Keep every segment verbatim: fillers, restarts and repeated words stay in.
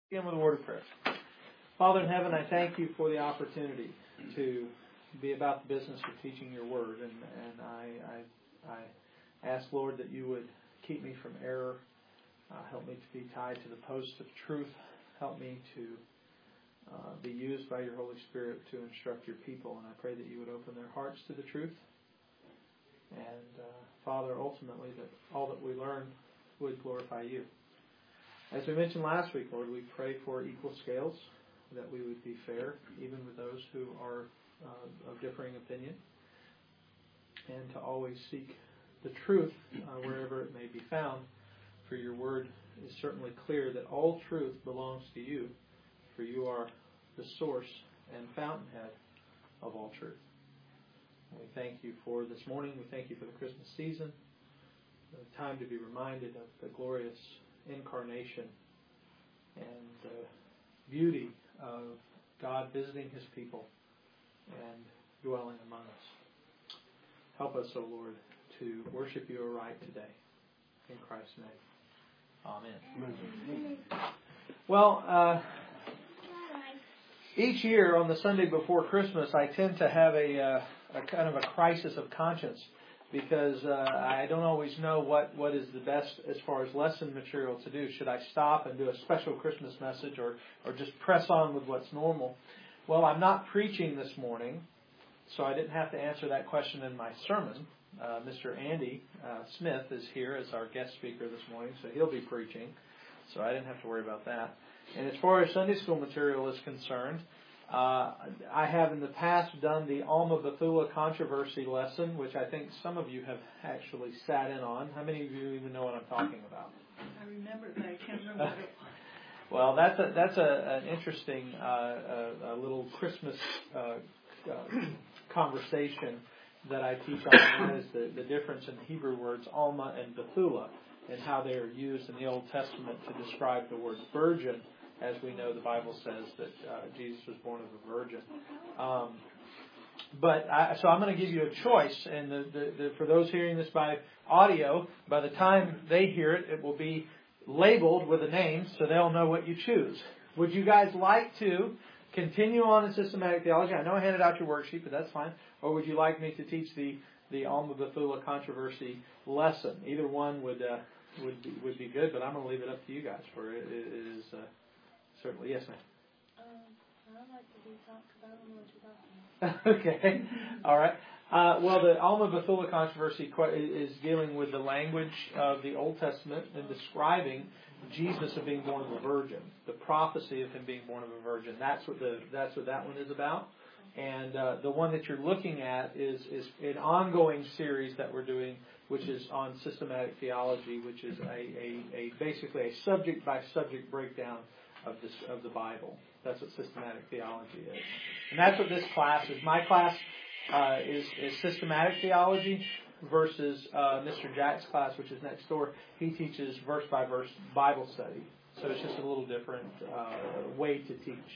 Begin with a word of prayer. Father in heaven, I thank you for the opportunity to be about the business of teaching your word. And, and I, I, I ask, Lord, that you would keep me from error. Uh, help me to be tied to the post of truth. Help me to uh, be used by your Holy Spirit to instruct your people. And I pray that you would open their hearts to the truth. And, uh, Father, ultimately, that all that we learn would glorify you. As we mentioned last week, Lord, we pray for equal scales, that we would be fair, even with those who are uh, of differing opinion, and to always seek the truth uh, wherever it may be found, for your word is certainly clear that all truth belongs to you, for you are the source and fountainhead of all truth. And we thank you for this morning. We thank you for the Christmas season, the time to be reminded of the glorious incarnation and the beauty of God visiting his people and dwelling among us. Help us, O Lord, to worship you aright today. In Christ's name. Amen. Amen. Well, uh, each year on the Sunday before Christmas, I tend to have a, uh, a kind of a crisis of conscience, because uh, I don't always know what, what is the best as far as lesson material to do. Should I stop and do a special Christmas message, or, or just press on with what's normal? Well, I'm not preaching this morning, so I didn't have to answer that question in my sermon. Uh, Mister Andy uh, Smith is here as our guest speaker this morning, so he'll be preaching. So I didn't have to worry about that. And as far as Sunday school material is concerned, Uh, I have in the past done the Alma Bethula controversy lesson, which I think some of you have actually sat in on. How many of you even know what I'm talking about? I remember that. I can't remember what it was. Well, that's a, that's a, an interesting uh, a, a little Christmas uh, uh, conversation that I teach on. That is the, the difference in Hebrew words Alma and Bethula, and how they are used in the Old Testament to describe the word virgin. As we know, the Bible says that uh, Jesus was born of a virgin. Um, but I, so I'm going to give you a choice, and the, the, the, for those hearing this by audio, by the time they hear it, it will be labeled with a name, so they'll know what you choose. Would you guys like to continue on in systematic theology? I know I handed out your worksheet, but that's fine. Or would you like me to teach the the Alma Bethula controversy lesson? Either one would uh, would be, would be good, but I'm going to leave it up to you guys. For it, it is. Uh, Certainly, yes, ma'am. Um, I don't like to be talked because I don't know what you're talking about. Okay, all right. Uh, well, the Alma Bethula controversy is dealing with the language of the Old Testament and describing Jesus of being born of a virgin, the prophecy of him being born of a virgin. That's what the that's what that one is about. And uh, the one that you're looking at is is an ongoing series that we're doing, which is on systematic theology, which is a, a, a basically a subject by subject breakdown of this of the Bible. That's what systematic theology is, and that's what this class is. My class uh, is is systematic theology versus uh, Mister Jack's class, which is next door. He teaches verse by verse Bible study, so it's just a little different uh, way to teach.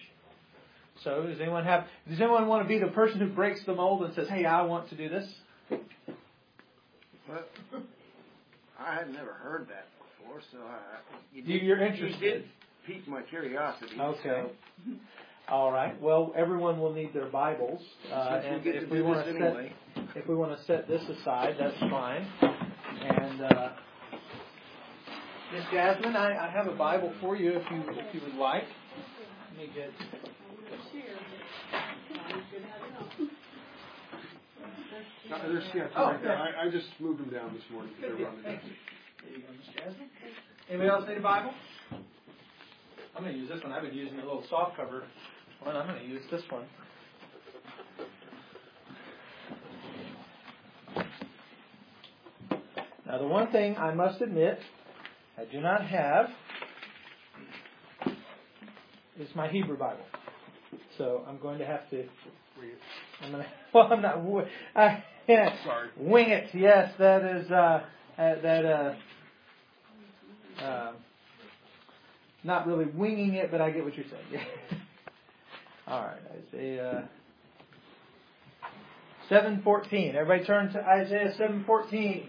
So, does anyone have? Does anyone want to be the person who breaks the mold and says, "Hey, I want to do this"? Well, I had never heard that before, so I, you did, you're interested. You did pique my curiosity. Okay. So. All right. Well, everyone will need their Bibles, uh, and if we want to anyway. set if we want to set this aside, that's fine. And uh, Miss Jasmine, I, I have a Bible for you if you if you would like. Let me get. No, there's, yeah, oh, right there. I, I just moved them down this morning. Good deal. Thank you. There you go, Miss Jasmine. Anybody else need a Bible? I'm going to use this one. I've been using a little soft cover one. I'm going to use this one. Now, the one thing I must admit I do not have is my Hebrew Bible. So I'm going to have to. I'm going to. Well, I'm not. I can't Sorry. Wing it. Yes, that is. Uh, that. Uh, uh, Not really winging it, but I get what you're saying. All right, Isaiah seven fourteen. Everybody turn to Isaiah seven fourteen.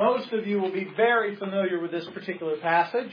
Most of you will be very familiar with this particular passage.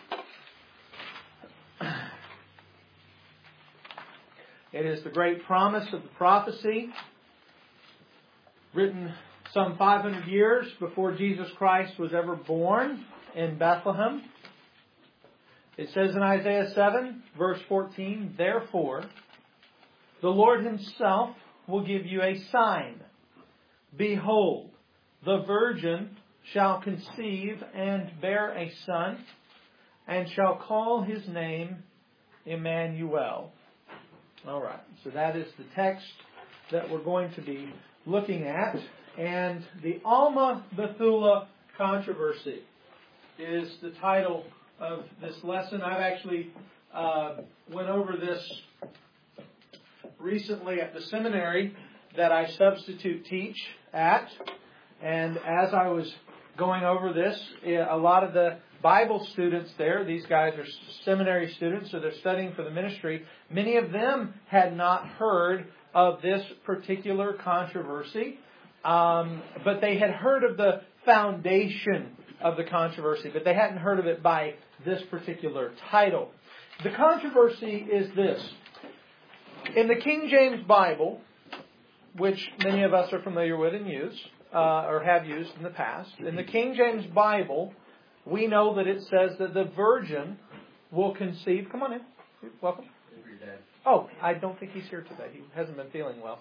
It is the great promise of the prophecy written some five hundred years before Jesus Christ was ever born in Bethlehem. It says in Isaiah seven, verse fourteen, "Therefore, the Lord Himself will give you a sign. Behold, the virgin shall conceive and bear a son, and shall call His name Emmanuel." All right, so that is the text that we're going to be looking at. And the Alma Bethula controversy is the title of this lesson. I've actually uh, went over this recently at the seminary that I substitute teach at. And as I was going over this, a lot of the Bible students there, these guys are seminary students, so they're studying for the ministry. Many of them had not heard of this particular controversy, um, but they had heard of the foundation of the controversy, but they hadn't heard of it by this particular title. The controversy is this. In the King James Bible, which many of us are familiar with and use, uh, or have used in the past, in the King James Bible, we know that it says that the virgin will conceive. Come on in. Welcome. Oh, I don't think he's here today. He hasn't been feeling well.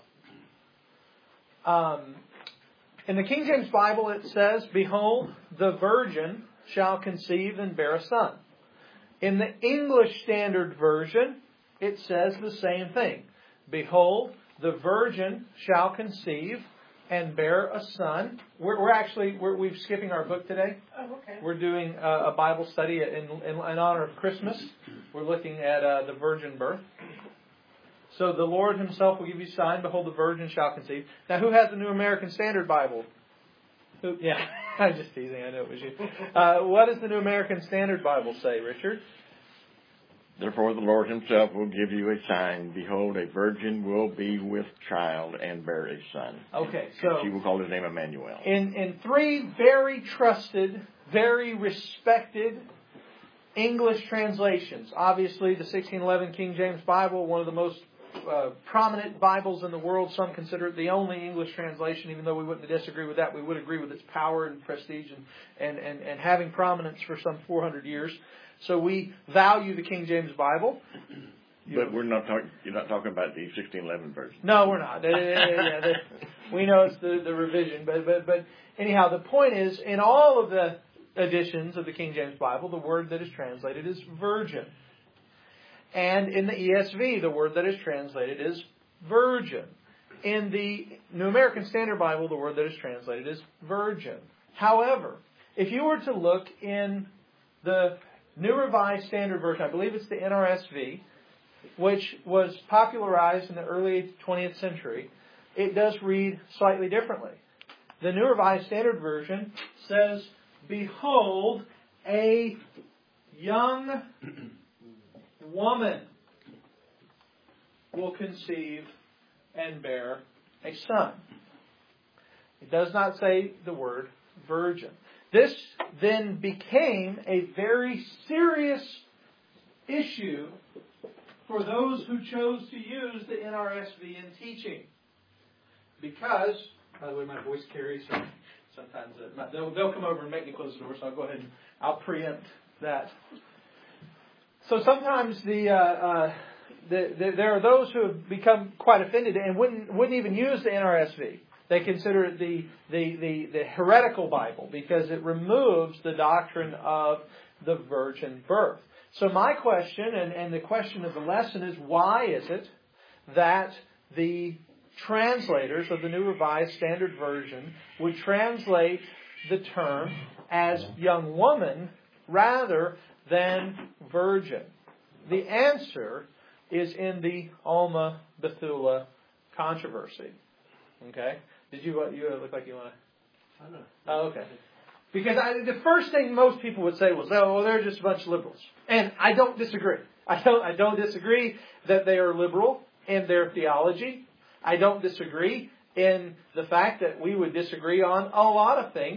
Um, in the King James Bible, it says, "Behold, the virgin shall conceive and bear a son." In the English Standard Version, it says the same thing. "Behold, the virgin shall conceive and bear a son." We're, we're actually, we're, we're skipping our book today. Oh, okay. We're doing a, a Bible study in, in, in honor of Christmas. We're looking at uh, the virgin birth. So the Lord Himself will give you a sign. Behold, the virgin shall conceive. Now, who has the New American Standard Bible? Who? Yeah, I'm just teasing. I know it was you. Uh, what does the New American Standard Bible say, Richard? "Therefore the Lord Himself will give you a sign. Behold, a virgin will be with child and bear a son. Okay, so She will call His name Emmanuel." In, in three very trusted, very respected English translations, obviously the sixteen eleven King James Bible, one of the most uh, prominent Bibles in the world. Some consider it the only English translation, even though we wouldn't disagree with that. We would agree with its power and prestige and, and, and, and having prominence for some four hundred years. So we value the King James Bible. But we're not talking. You're not talking about the sixteen eleven version. No, we're not. yeah, the, we know it's the, the revision, but but but anyhow, the point is, in all of the editions of the King James Bible, the word that is translated is virgin, and in the E S V, the word that is translated is virgin. In the New American Standard Bible, the word that is translated is virgin. However, if you were to look in the New Revised Standard Version, I believe it's the N R S V, which was popularized in the early twentieth century, it does read slightly differently. The New Revised Standard Version says, "Behold, a young woman will conceive and bear a son." It does not say the word virgin. This then became a very serious issue for those who chose to use the N R S V in teaching. Because, by the way, my voice carries, so sometimes uh, they'll, they'll come over and make me close the door, so I'll go ahead and I'll preempt that. So sometimes the, uh, uh, the, the there are those who have become quite offended and wouldn't wouldn't even use the N R S V. They consider it the, the, the, the heretical Bible because it removes the doctrine of the virgin birth. So my question, and, and the question of the lesson is, why is it that the translators of the New Revised Standard Version would translate the term as young woman rather than virgin? The answer is in the Alma Bethula controversy. Okay? Did you, you look like you want to? I know. Oh, okay. Because I, the first thing most people would say was, "Oh, well, they're just a bunch of liberals," and I don't disagree. I don't. I don't disagree that they are liberal in their theology. I don't disagree in the fact that we would disagree on a lot of things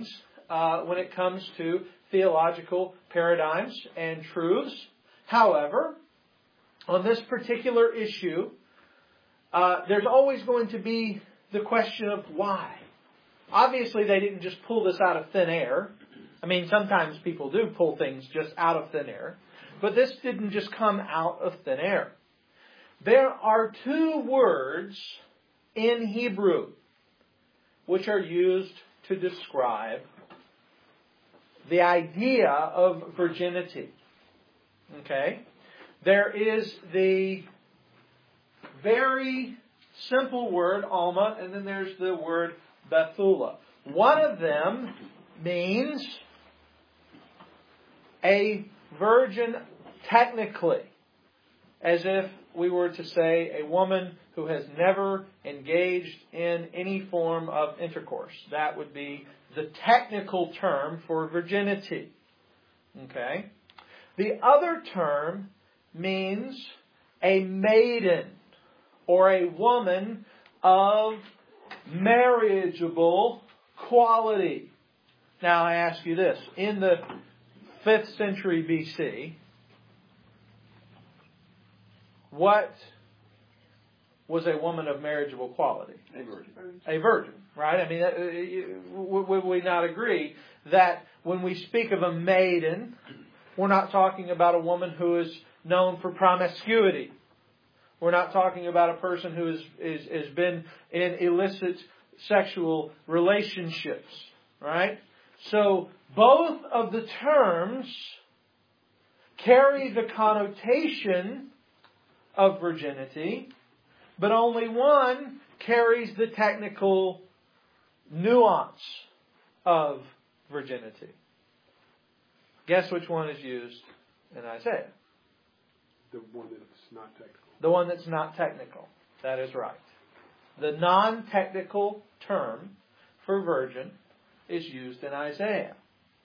uh, when it comes to theological paradigms and truths. However, on this particular issue, uh, there's always going to be the question of why. Obviously, they didn't just pull this out of thin air. I mean, sometimes people do pull things just out of thin air. But this didn't just come out of thin air. There are two words in Hebrew which are used to describe the idea of virginity. Okay? There is the very simple word, Alma, and then there's the word Bethula. One of them means a virgin technically, as if we were to say a woman who has never engaged in any form of intercourse. That would be the technical term for virginity. Okay? The other term means a maiden or a woman of marriageable quality. Now I ask you this. In the fifth century B C, what was a woman of marriageable quality? A virgin. A virgin, right? I mean, would we not agree that when we speak of a maiden, we're not talking about a woman who is known for promiscuity. We're not talking about a person who is, is, has been in illicit sexual relationships, right? So both of the terms carry the connotation of virginity, but only one carries the technical nuance of virginity. Guess which one is used in Isaiah? The one that's not technical. The one that's not technical. That is right. The non-technical term for virgin is used in Isaiah.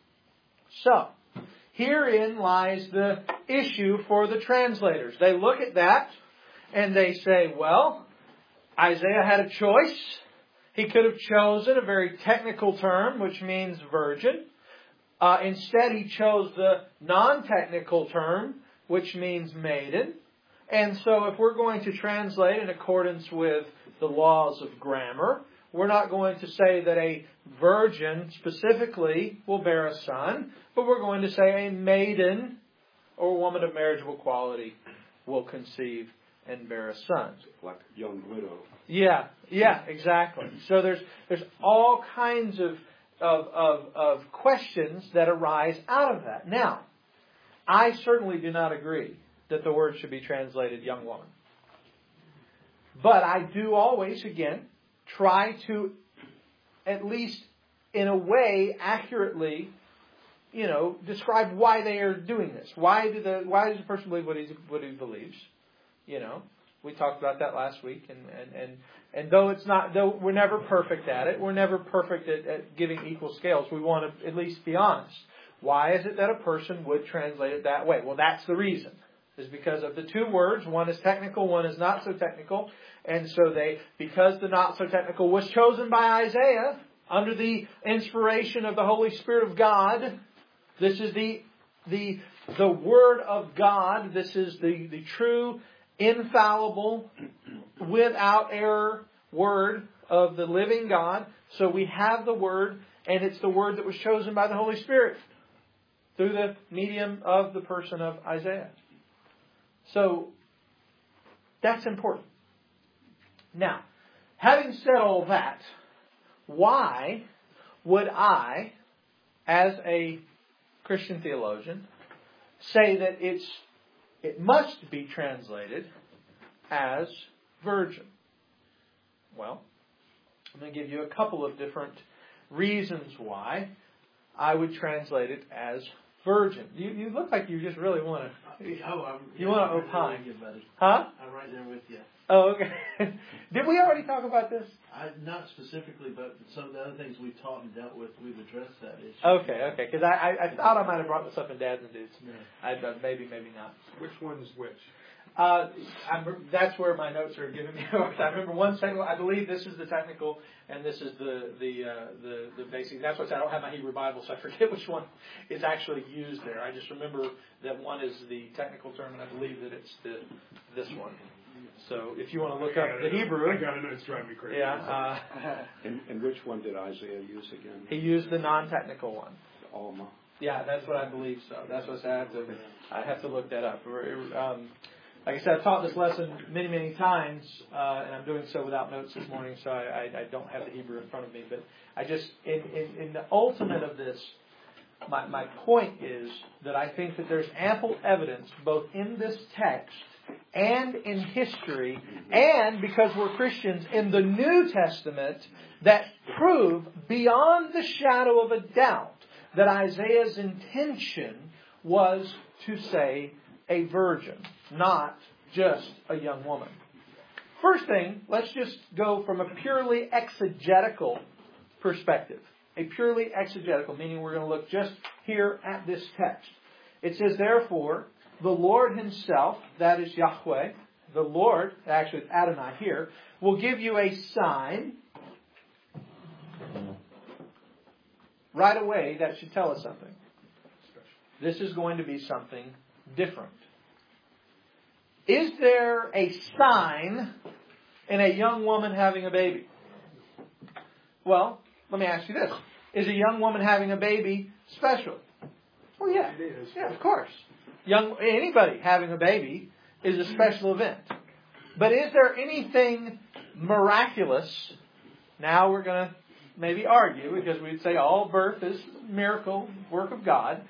So, herein lies the issue for the translators. They look at that and they say, well, Isaiah had a choice. He could have chosen a very technical term, which means virgin. Uh, instead, he chose the non-technical term, which means maiden. And so if we're going to translate in accordance with the laws of grammar, we're not going to say that a virgin specifically will bear a son, but we're going to say a maiden or a woman of marriageable quality will conceive and bear a son. Like a young widow. Yeah, yeah, exactly. So there's there's all kinds of of, of of questions that arise out of that. Now, I certainly do not agree that the word should be translated young woman. But I do always, again, try to, at least in a way, accurately, you know, describe why they are doing this. Why do the why does the person believe what he what he believes? You know, we talked about that last week, and and and, and though it's not, though we're never perfect at it, we're never perfect at, at giving equal scales. We want to at least be honest. Why is it that a person would translate it that way? Well, that's the reason. Is because of the two words. One is technical, one is not so technical. And so they, because the not so technical was chosen by Isaiah under the inspiration of the Holy Spirit of God, this is the the the Word of God. This is the, the true, infallible, without error Word of the living God. So we have the Word, and it's the Word that was chosen by the Holy Spirit through the medium of the person of Isaiah. So, that's important. Now, having said all that, why would I, as a Christian theologian, say that it's it must be translated as virgin? Well, I'm going to give you a couple of different reasons why I would translate it as virgin. You you look like you just really want to. Oh, I'm, you yeah, want to I'm right opine, there with you, buddy. huh? I'm right there with you. Oh, okay. Did we already talk about this? I, not specifically, but some of the other things we've taught and dealt with, we've addressed that issue. Okay, okay. Because I, I, I thought I might have brought this up in Dads and Dudes. No. I uh, maybe maybe not. Which one's which? Uh, I'm, that's where my notes are giving me. I remember one technical. I believe this is the technical, and this is the the uh, the, the basic. That's what I don't have my Hebrew Bible, so I forget which one is actually used there. I just remember that one is the technical term, and I believe that it's the this one. So if you want to look up the Hebrew, I got to know, it's driving me crazy. Yeah. Uh, and, and which one did Isaiah use again? He used the non-technical one. Alma. Yeah, that's what I believe. So that's what I have to. I have to look that up. Um, Like I said, I've taught this lesson many, many times, uh, and I'm doing so without notes this morning, so I, I, I don't have the Hebrew in front of me. But I just, in, in, in the ultimate of this, my, my point is that I think that there's ample evidence, both in this text and in history, and because we're Christians, in the New Testament, that prove beyond the shadow of a doubt that Isaiah's intention was to say a virgin, not just a young woman. First thing, let's just go from a purely exegetical perspective. A purely exegetical, meaning we're going to look just here at this text. It says, therefore, the Lord Himself, that is Yahweh, the Lord, actually it's Adonai here, will give you a sign. Right away, that should tell us something. This is going to be something different. Is there a sign in a young woman having a baby? Well, let me ask you this. Is a young woman having a baby special? Well, yeah. Yeah, of course. Young anybody having a baby is a special event. But is there anything miraculous? Now we're going to maybe argue, because we'd say all birth is miracle, work of God.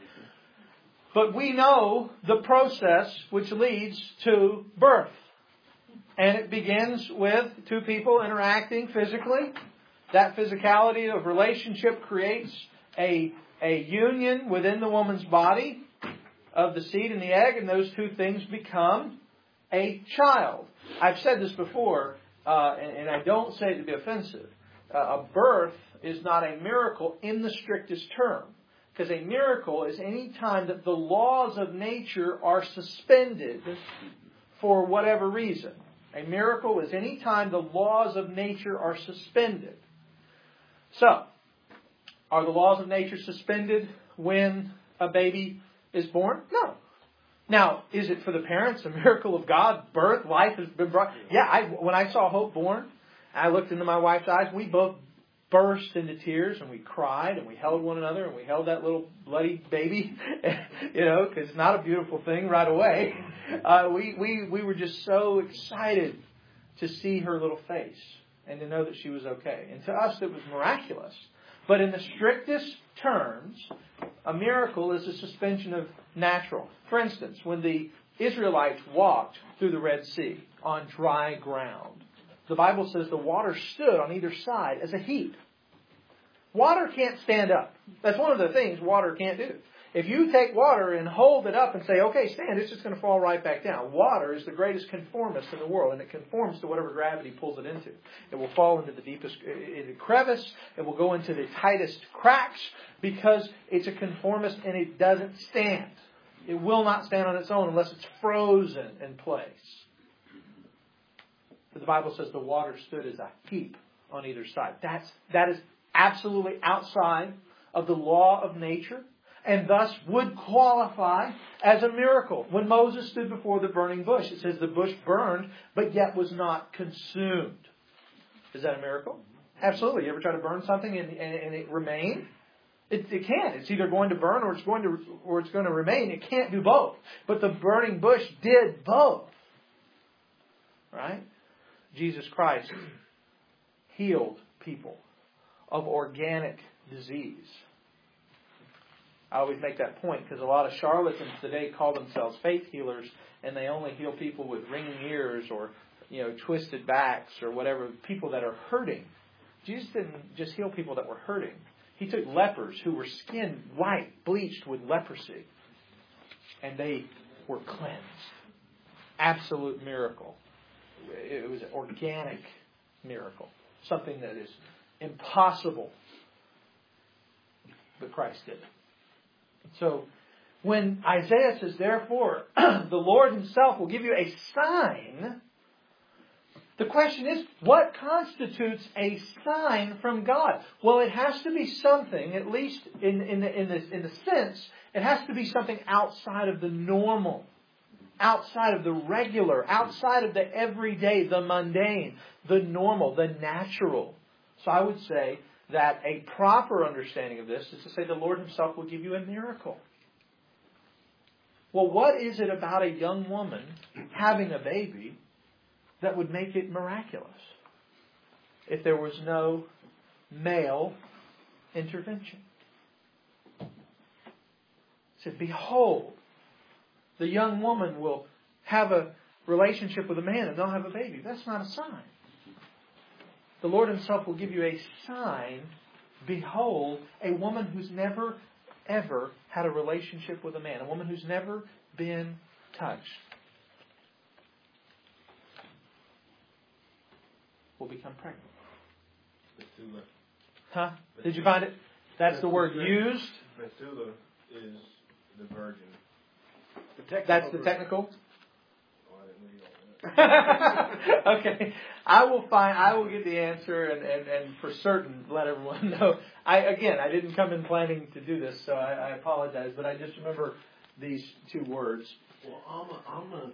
But we know the process which leads to birth. And it begins with two people interacting physically. That physicality of relationship creates a, a union within the woman's body of the seed and the egg, and those two things become a child. I've said this before, uh, and, and I don't say it to be offensive. Uh, a birth is not a miracle in the strictest term. Because a miracle is any time that the laws of nature are suspended for whatever reason. A miracle is any time the laws of nature are suspended. So, are the laws of nature suspended when a baby is born? No. Now, is it for the parents a miracle of God? Birth, life has been brought. Yeah, I, when I saw Hope born, I looked into my wife's eyes. We both burst into tears, and we cried, and we held one another, and we held that little bloody baby, you know, because it's not a beautiful thing right away. Uh, we, we, we were just so excited to see her little face and to know that she was okay. And to us, it was miraculous. But in the strictest terms, a miracle is a suspension of natural. For instance, when the Israelites walked through the Red Sea on dry ground, the Bible says the water stood on either side as a heap. Water can't stand up. That's one of the things water can't do. If you take water and hold it up and say, okay, stand, it's just going to fall right back down. Water is the greatest conformist in the world, and it conforms to whatever gravity pulls it into. It will fall into the deepest into crevice. It will go into the tightest cracks because it's a conformist and it doesn't stand. It will not stand on its own unless it's frozen in place. The Bible says the water stood as a heap on either side. That's, that is absolutely outside of the law of nature, and thus would qualify as a miracle. When Moses stood before the burning bush, it says the bush burned, but yet was not consumed. Is that a miracle? Absolutely. You ever try to burn something and, and, and it remain? It, it can't. It's either going to burn or it's going to or it's going to remain. It can't do both. But the burning bush did both. Right? Jesus Christ healed people of organic disease. I always make that point because a lot of charlatans today call themselves faith healers, and they only heal people with ringing ears or, you know, twisted backs or whatever, people that are hurting. Jesus didn't just heal people that were hurting. He took lepers who were skin white, bleached with leprosy, and they were cleansed. Absolute miracle. It was an organic miracle. Something that is impossible. But Christ did it. So when Isaiah says, therefore, the Lord Himself will give you a sign, the question is, what constitutes a sign from God? Well, it has to be something, at least in, in, the, in, the, in the sense, it has to be something outside of the normal, outside of the regular, outside of the everyday, the mundane, the normal, the natural. So I would say that a proper understanding of this is to say the Lord Himself will give you a miracle. Well, what is it about a young woman having a baby that would make it miraculous if there was no male intervention? It said, behold, the young woman will have a relationship with a man and they'll have a baby. That's not a sign. The Lord Himself will give you a sign. Behold, a woman who's never, ever had a relationship with a man. A woman who's never been touched will become pregnant. Bethula. Huh? Did you find it? That's the word used. Bethula is the virgin. The That's the technical. Oh, I didn't read all that. Okay. I will find, I will get the answer and, and, and for certain let everyone know. I, again, I didn't come in planning to do this, so I, I apologize, but I just remember these two words. Well, Alma, Alma,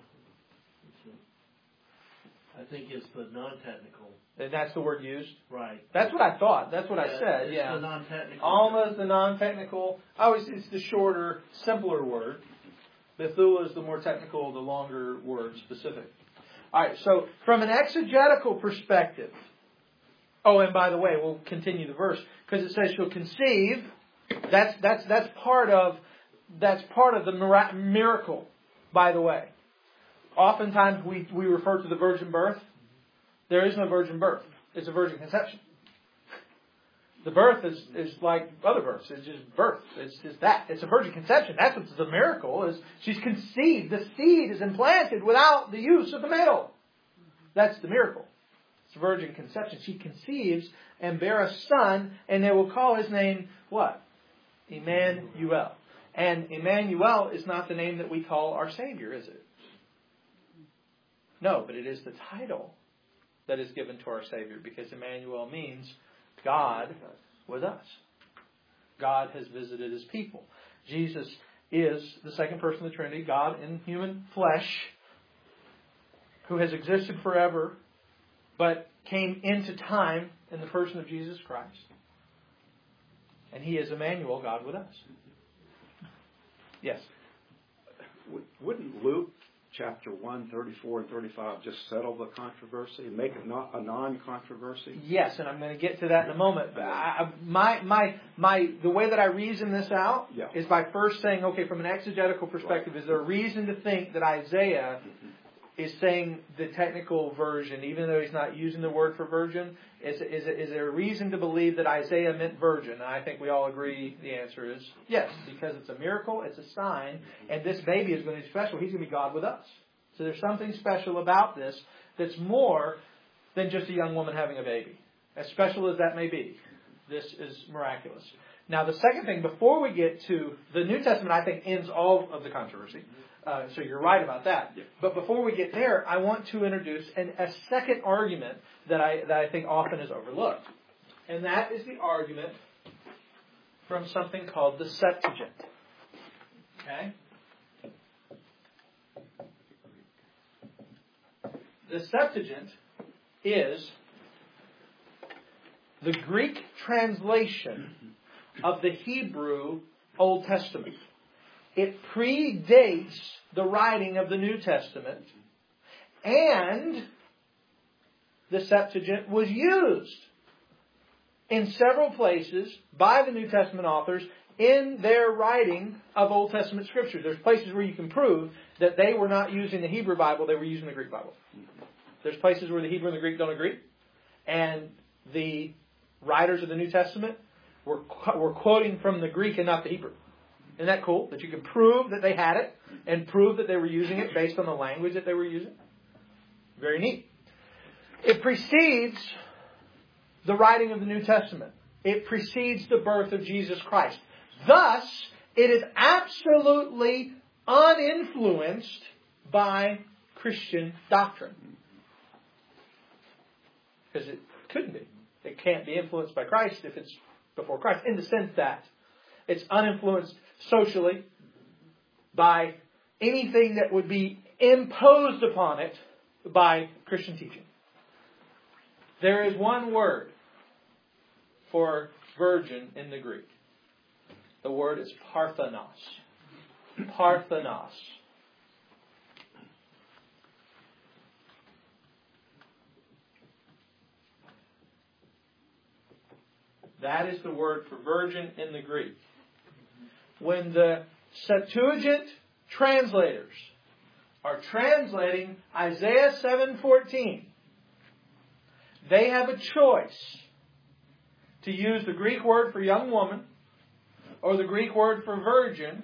I think it's the non-technical. And that's the word used? Right. That's what I thought. That's what yeah, I said, it's yeah. the non-technical. Alma is the non-technical. Oh, it's, it's the shorter, simpler word. Bethula is the more technical, the longer word, specific. All right, so from an exegetical perspective, oh, and by the way, we'll continue the verse because it says she'll conceive. That's that's that's part of that's part of the miracle. By the way, oftentimes we we refer to the virgin birth. There is no virgin birth; it's a virgin conception. The birth is, is like other births. It's just birth. It's just that. It's a virgin conception. That's what's the miracle is she's conceived. The seed is implanted without the use of the male. That's the miracle. It's a virgin conception. She conceives and bear a son, and they will call his name what? Emmanuel. And Emmanuel is not the name that we call our Savior, is it? No, but it is the title that is given to our Savior because Emmanuel means God with us. God has visited His people. Jesus is the second person of the Trinity, God in human flesh, who has existed forever, but came into time in the person of Jesus Christ. And He is Emmanuel, God with us. Yes? Wouldn't Luke chapter one, thirty-four and thirty-five just settle the controversy and make it not a non-controversy? Yes, and I'm going to get to that in a moment. But I, my, my, my, the way that I reason this out yeah. is by first saying, okay, from an exegetical perspective, right. Is there a reason to think that Isaiah mm-hmm. is saying the technical version, even though he's not using the word for virgin? Is, is, is there a reason to believe that Isaiah meant virgin? And I think we all agree the answer is yes, because it's a miracle, it's a sign, and this baby is going to be special. He's going to be God with us. So there's something special about this that's more than just a young woman having a baby. As special as that may be, this is miraculous. Now, the second thing, before we get to the New Testament, I think ends all of the controversy. Uh, so you're right about that. Yeah. But before we get there, I want to introduce an, a second argument that I that I think often is overlooked. And that is the argument from something called the Septuagint. Okay? The Septuagint is the Greek translation of the Hebrew Old Testament. It predates the writing of the New Testament, and the Septuagint was used in several places by the New Testament authors in their writing of Old Testament Scripture. There's places where you can prove that they were not using the Hebrew Bible, they were using the Greek Bible. There's places where the Hebrew and the Greek don't agree, and the writers of the New Testament were, were quoting from the Greek and not the Hebrew. Isn't that cool? That you can prove that they had it and prove that they were using it based on the language that they were using. Very neat. It precedes the writing of the New Testament. It precedes the birth of Jesus Christ. Thus, it is absolutely uninfluenced by Christian doctrine. Because it couldn't be. It can't be influenced by Christ if it's before Christ, in the sense that it's uninfluenced socially by anything that would be imposed upon it by Christian teaching. There is one word for virgin in the Greek. The word is parthenos. Parthenos. That is the word for virgin in the Greek. When the Septuagint translators are translating Isaiah seven fourteen, they have a choice to use the Greek word for young woman or the Greek word for virgin.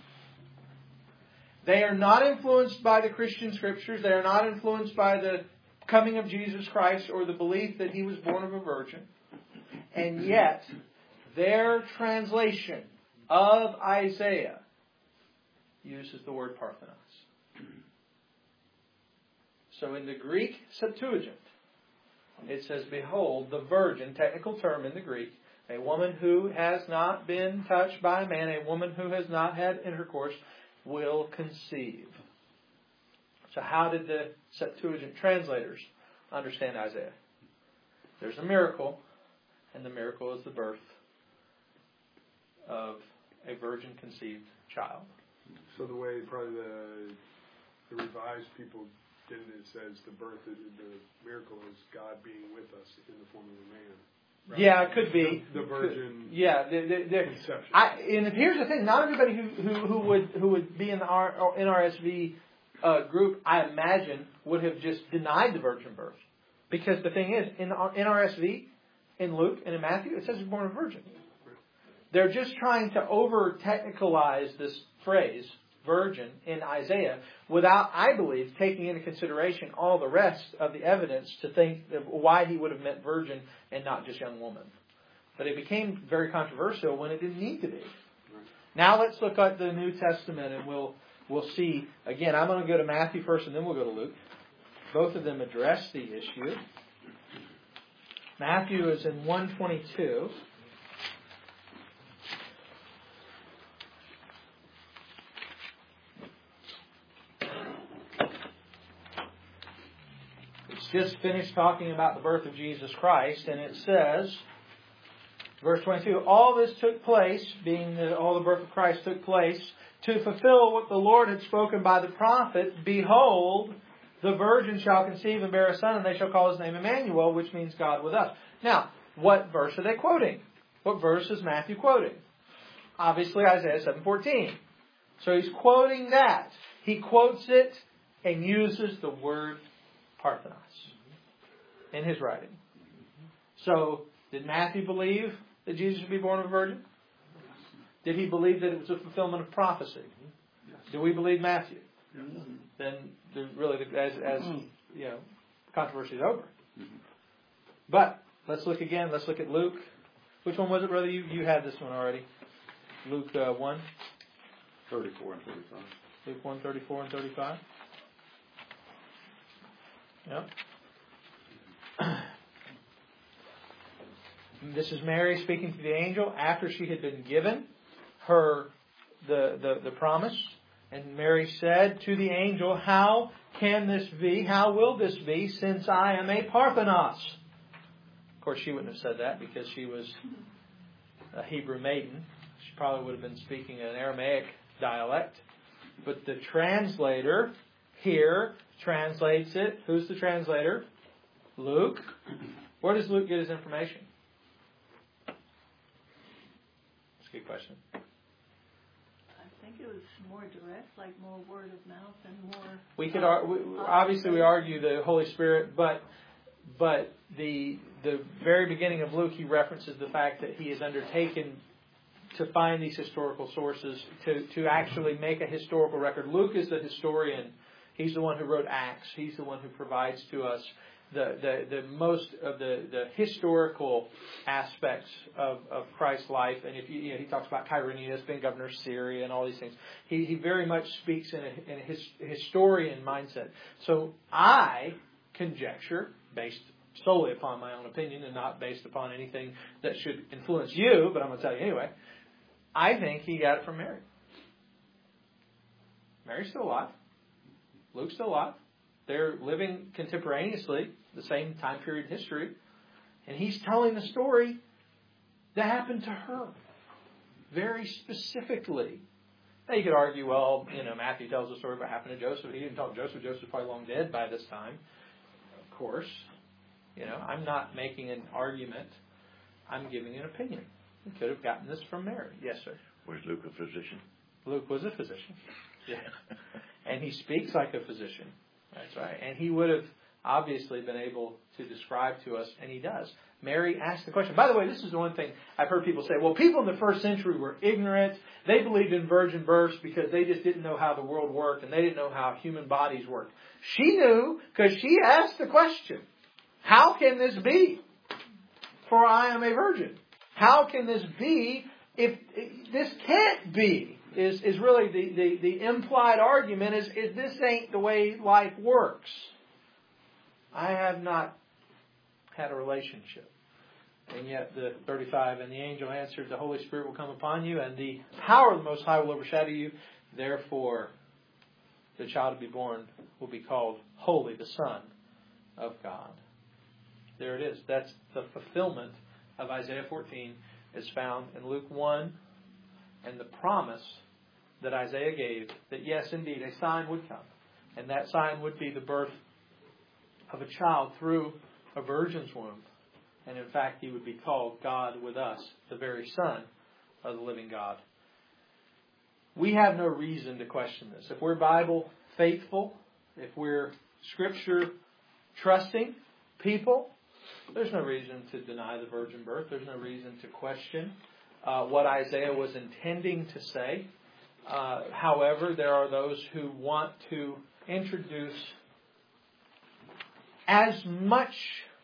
They are not influenced by the Christian Scriptures. They are not influenced by the coming of Jesus Christ or the belief that He was born of a virgin. And yet, their translation of Isaiah uses the word parthenos. So in the Greek Septuagint, it says, behold, the virgin, technical term in the Greek, a woman who has not been touched by a man, a woman who has not had intercourse, will conceive. So how did the Septuagint translators understand Isaiah? There's a miracle, and the miracle is the birth of a virgin conceived child. So the way probably the the revised people did it, it says the birth, of the miracle is God being with us in the form of a man. Right? Yeah, it could be. The, the virgin. Could, yeah, the, the, the, conception. I, and here's the thing: not everybody who, who, who would who would be in the R, N R S V uh, group, I imagine, would have just denied the virgin birth, because the thing is, in N R S V, in Luke and in Matthew, it says he's born of a virgin. They're just trying to over technicalize this phrase, virgin, in Isaiah, without, I believe, taking into consideration all the rest of the evidence to think of why he would have meant virgin and not just young woman. But it became very controversial when it didn't need to be. Now let's look at the New Testament and we'll we'll see. Again, I'm going to go to Matthew first and then we'll go to Luke. Both of them address the issue. Matthew is in one twenty-two. Just finished talking about the birth of Jesus Christ, and it says, verse twenty-two, all this took place, being that all the birth of Christ took place, to fulfill what the Lord had spoken by the prophet, behold, the virgin shall conceive and bear a son, and they shall call his name Emmanuel, which means God with us. Now, what verse are they quoting? What verse is Matthew quoting? Obviously, Isaiah seven fourteen. So he's quoting that. He quotes it and uses the word Parthenos in his writing. So, did Matthew believe that Jesus would be born of a virgin? Did he believe that it was a fulfillment of prophecy? Do we believe Matthew? Then, really, as, as you know, controversy is over. But let's look again. Let's look at Luke. Which one was it, brother? You you had this one already. Luke uh, one, thirty-four and thirty-five. Luke one, thirty-four and thirty-five. Yep. This is Mary speaking to the angel after she had been given her the, the, the promise. And Mary said to the angel, how can this be? How will this be since I am a Parthenos? Of course, she wouldn't have said that because she was a Hebrew maiden. She probably would have been speaking an Aramaic dialect. But the translator here translates it. Who's the translator? Luke. Where does Luke get his information? That's a good question. I think it was more direct, like more word of mouth and more. We could ar- we, obviously we argue the Holy Spirit, but but the the very beginning of Luke, he references the fact that he has undertaken to find these historical sources to to actually make a historical record. Luke is the historian. He's the one who wrote Acts. He's the one who provides to us the, the, the most of the, the historical aspects of, of Christ's life. And if you, you know, he talks about Quirinius being governor of Syria and all these things. He, he very much speaks in a, in a his, historian mindset. So I conjecture, based solely upon my own opinion and not based upon anything that should influence you, but I'm going to tell you anyway, I think he got it from Mary. Mary's still alive. Luke's still alive. They're living contemporaneously, the same time period in history. And he's telling the story that happened to her. Very specifically. Now you could argue, well, you know, Matthew tells the story about what happened to Joseph. He didn't tell Joseph. Joseph's probably long dead by this time. Of course. You know, I'm not making an argument. I'm giving an opinion. We could have gotten this from Mary. Yes, sir. Was Luke a physician? Luke was a physician. Yeah. And he speaks like a physician. That's right. And he would have obviously been able to describe to us, and he does. Mary asked the question. By the way, this is the one thing I've heard people say, well, people in the first century were ignorant. They believed in virgin births because they just didn't know how the world worked, and they didn't know how human bodies worked. She knew because she asked the question. How can this be? For I am a virgin. How can this be if this can't be? Is is really the, the, the implied argument is, is this ain't the way life works. I have not had a relationship. And yet the thirty-five, and the angel answered, the Holy Spirit will come upon you, and the power of the Most High will overshadow you. Therefore, the child to be born will be called Holy, the Son of God. There it is. That's the fulfillment of Isaiah fourteen. Is found in Luke one, and the promise that Isaiah gave that yes, indeed, a sign would come. And that sign would be the birth of a child through a virgin's womb. And in fact, he would be called God with us, the very Son of the living God. We have no reason to question this. If we're Bible faithful, if we're Scripture trusting people, there's no reason to deny the virgin birth. There's no reason to question uh, what Isaiah was intending to say. Uh, however, there are those who want to introduce as much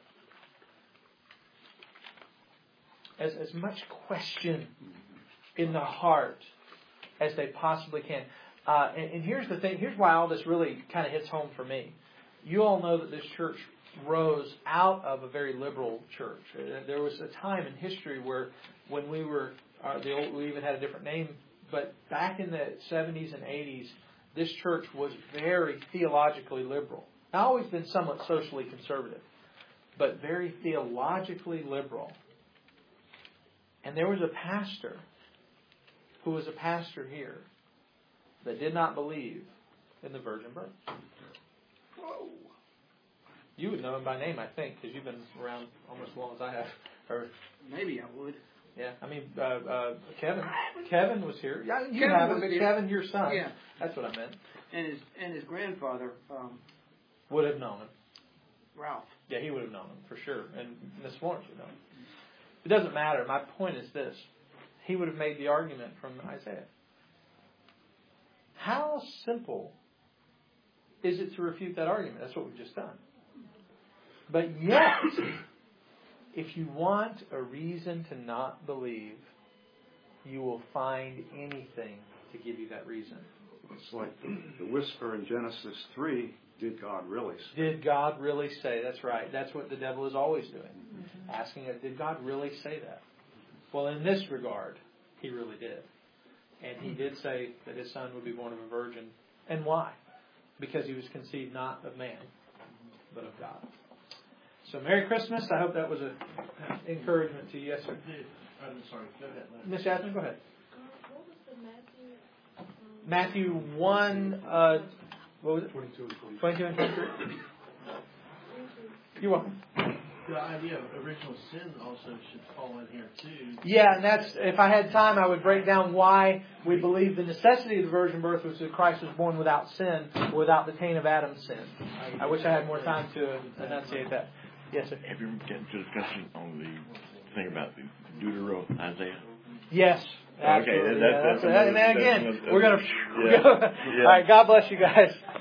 as, as much question in the heart as they possibly can. Uh, and, and here's the thing. Here's why all this really kind of hits home for me. You all know that this church rose out of a very liberal church. There was a time in history where, when we were, uh, the old, we even had a different name, but back in the seventies and eighties, this church was very theologically liberal. It's always been somewhat socially conservative, but very theologically liberal. And there was a pastor who was a pastor here that did not believe in the virgin birth. Whoa. You would know him by name, I think, because you've been around almost as long as I have. Or maybe I would. Yeah, I mean, uh, uh, Kevin. Kevin was here. Yeah, you Kevin have was it. here. Kevin, your son. Yeah, that's what I meant. And his and his grandfather um, would have known him. Ralph. Yeah, he would have known him for sure, and Miss Florence would know him. It doesn't matter. My point is this: he would have made the argument from Isaiah. How simple is it to refute that argument? That's what we've just done. But yet, if you want a reason to not believe, you will find anything to give you that reason. It's like the, the whisper in Genesis three, did God really say? Did God really say? That's right. That's what the devil is always doing. Mm-hmm. Asking us, did God really say that? Well, in this regard, he really did. And he did say that his son would be born of a virgin. And why? Because he was conceived not of man, but of God. So, Merry Christmas. I hope that was an encouragement to you. Yes, sir. I'm sorry. Go ahead. Miss Jasmine, go ahead. What was the Matthew? Um, Matthew one, uh, what was it? twenty-two and twenty-three. twenty-two and twenty-three. You're welcome. The idea of original sin also should fall in here too. Yeah, and that's, if I had time, I would break down why we believe the necessity of the virgin birth was that Christ was born without sin, without the taint of Adam's sin. I wish I had more time to enunciate that. Yes, sir. Have you ever gotten to discussion on the thing about the Deutero Isaiah? Yes. Absolutely. Okay, that's, yeah, that's, that's, that's, and that's, again, that's, we're going to... yeah, yeah. All right, God bless you guys.